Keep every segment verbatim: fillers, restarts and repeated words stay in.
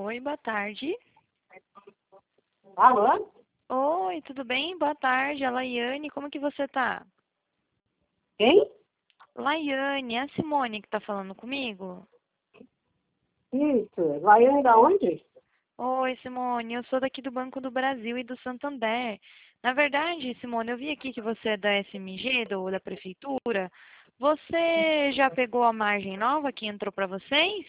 Oi, boa tarde. Alô? Oi, tudo bem? Boa tarde, a Laiane, como que você tá? Quem? Laiane, é a Simone que tá falando comigo? Isso. Laiane da onde? Oi, Simone, eu sou daqui do Banco do Brasil e do Santander. Na verdade, Simone, eu vi aqui que você é da S M G, do, da Prefeitura. Você já pegou a margem nova que entrou para vocês?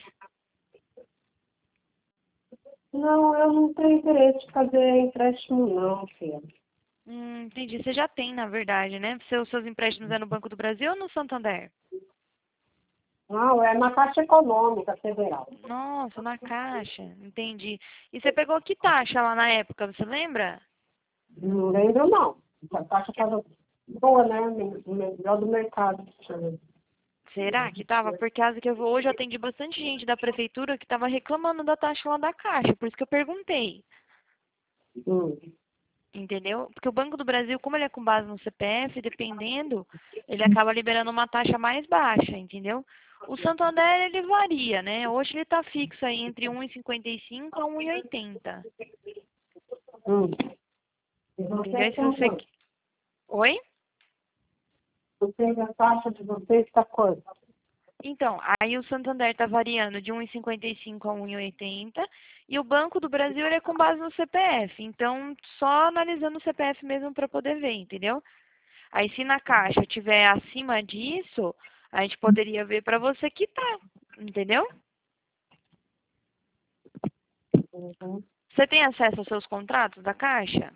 Não, eu não tenho interesse de fazer empréstimo não, filha. Hum, entendi. Você já tem, na verdade, né? Seus, seus empréstimos é no Banco do Brasil ou no Santander? Não, é na Caixa Econômica Federal. Nossa, na Caixa, entendi. E você pegou que taxa lá na época, você lembra? Não lembro não. A taxa estava boa, né? Melhor do mercado. Deixa eu ver. Será que tava? Por causa que eu hoje eu atendi bastante gente da prefeitura que tava reclamando da taxa lá da Caixa, por isso que eu perguntei. Hum. Entendeu? Porque o Banco do Brasil, como ele é com base no C P F, dependendo, ele acaba liberando uma taxa mais baixa, entendeu? O Santander, ele varia, né? Hoje ele tá fixo aí entre um e cinquenta e cinco a um e oitenta. Hum. E Entendeu? E vocês se são você... quantos? Oi? Vocês, a taxa de vocês está quanto? Então, aí o Santander está variando de um e cinquenta e cinco a um e oitenta e o Banco do Brasil ele é com base no C P F. Então, só analisando o C P F mesmo para poder ver, entendeu? Aí, se na Caixa tiver acima disso, a gente poderia ver para você quitar, entendeu? Uhum. Você tem acesso aos seus contratos da Caixa?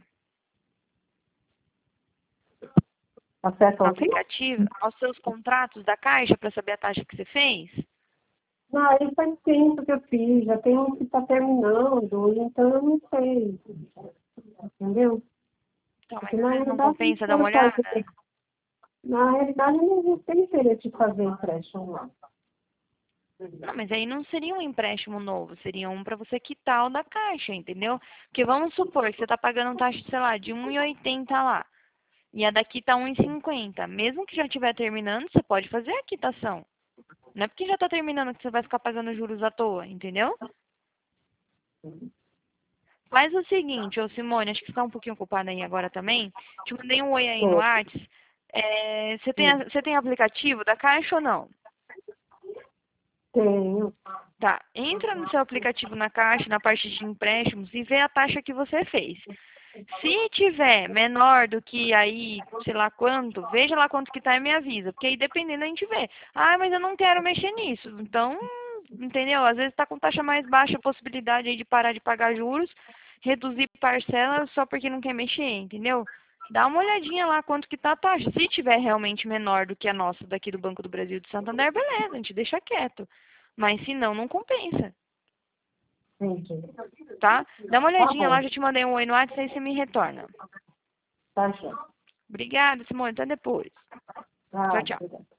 Acesso No ao quê? aplicativo? Aos seus contratos da Caixa para saber a taxa que você fez? Não, isso faz tempo que eu fiz. Já tem um que está terminando, então eu não sei. Entendeu? Então, mas Porque às na vezes não realidade não compensa dar uma quero olhada? fazer. Na realidade eu não tenho interesse de fazer empréstimo lá. Não, mas aí não seria um empréstimo novo, seria um para você quitar o da Caixa, entendeu? Porque vamos supor que você está pagando taxa, sei lá, de um e oitenta lá, e a daqui tá um e cinquenta. Mesmo que já estiver terminando, você pode fazer a quitação. Não é porque já está terminando que você vai ficar pagando juros à toa, entendeu? Faz o seguinte, ô Simone, acho que você está um pouquinho ocupada aí agora também. Te mandei um oi aí no Tô. Whats. É, você tem, Sim. a- você tem aplicativo da Caixa ou não? Tenho. Tá, entra no seu aplicativo na Caixa, na parte de empréstimos e vê a taxa que você fez. Se tiver menor do que aí, sei lá quanto, veja lá quanto que tá e me avisa, porque aí dependendo a gente vê. Ah, mas eu não quero mexer nisso. Então, entendeu? Às vezes tá com taxa mais baixa, a possibilidade aí de parar de pagar juros, reduzir parcela só porque não quer mexer, entendeu? Dá uma olhadinha lá quanto que tá a taxa. Se tiver realmente menor do que a nossa daqui do Banco do Brasil de Santander, beleza, a gente deixa quieto. Mas se não, não compensa, Entendi. tá? Dá uma Tá olhadinha bom. lá, já te mandei um oi no WhatsApp, aí você me retorna. Tá certo. Obrigada, Simone. Até depois. Tchau, Tá, tchau. obrigada.